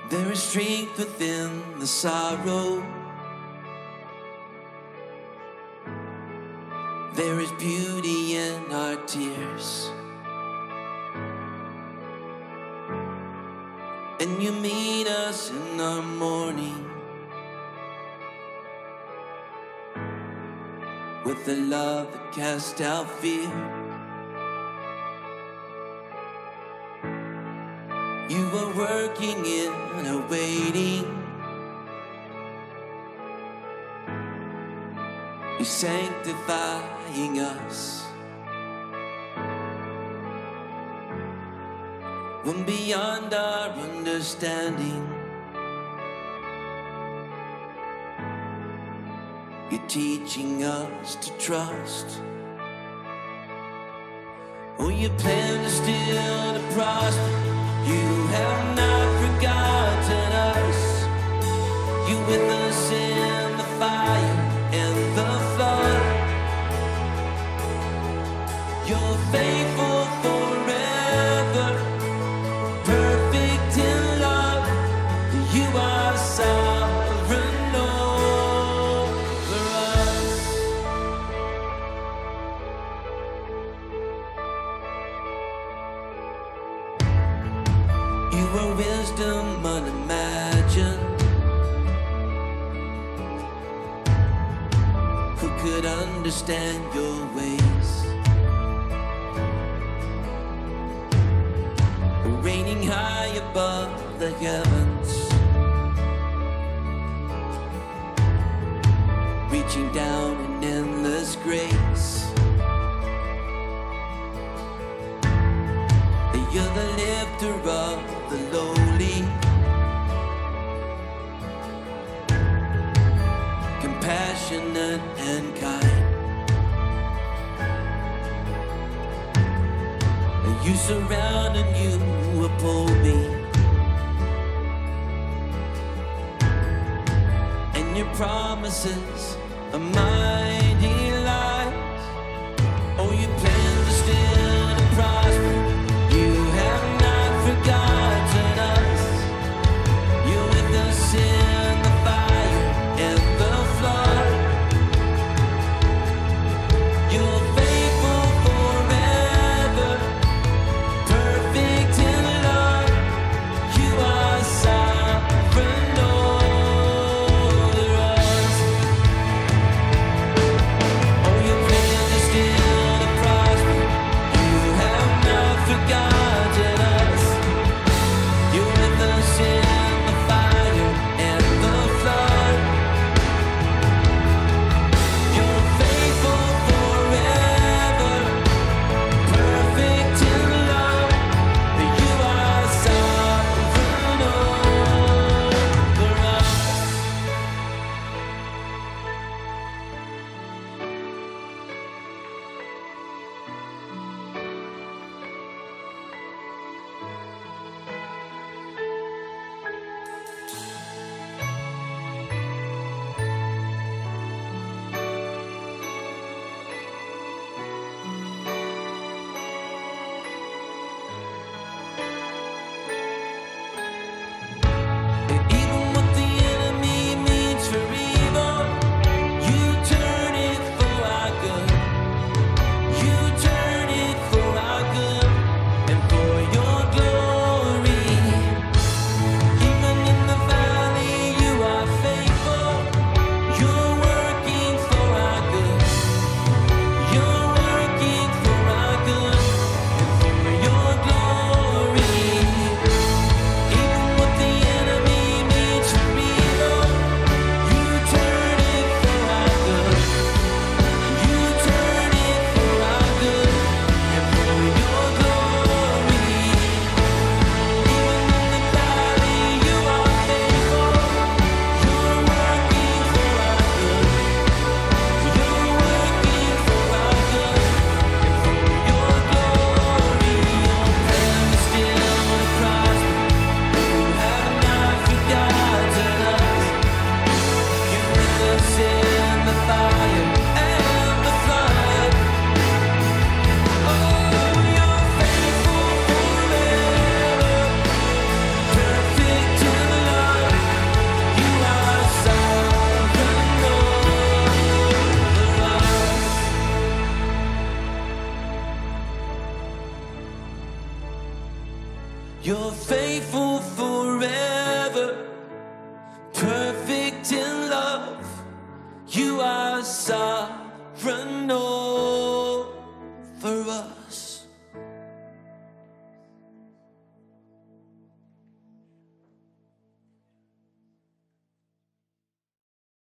There is strength within the sorrow. There is beauty in our tears. And you meet us in the morning with the love that casts out fear. You were working in a waiting. You're sanctifying us. When beyond our understanding, you're teaching us to trust. Oh, you plan to still to prosper. You have not forgotten us. You with us in the fire and the flood. You're faithful forever, perfect in love. You are sovereign over us. You are wisdom unimagined. Who could understand your ways? Reigning high above the heavens, reaching down in endless grace. You're the lifter of the lowly, compassionate and kind. You surround and you uphold me, and your promises are mighty light. Oh, you plan to still to prosper. You have not forgotten us. You're with us in the fire and the flood. You're faithful forever, perfect in love. You are sovereign over us. You're faithful forever, perfect in love. You are sovereign over us.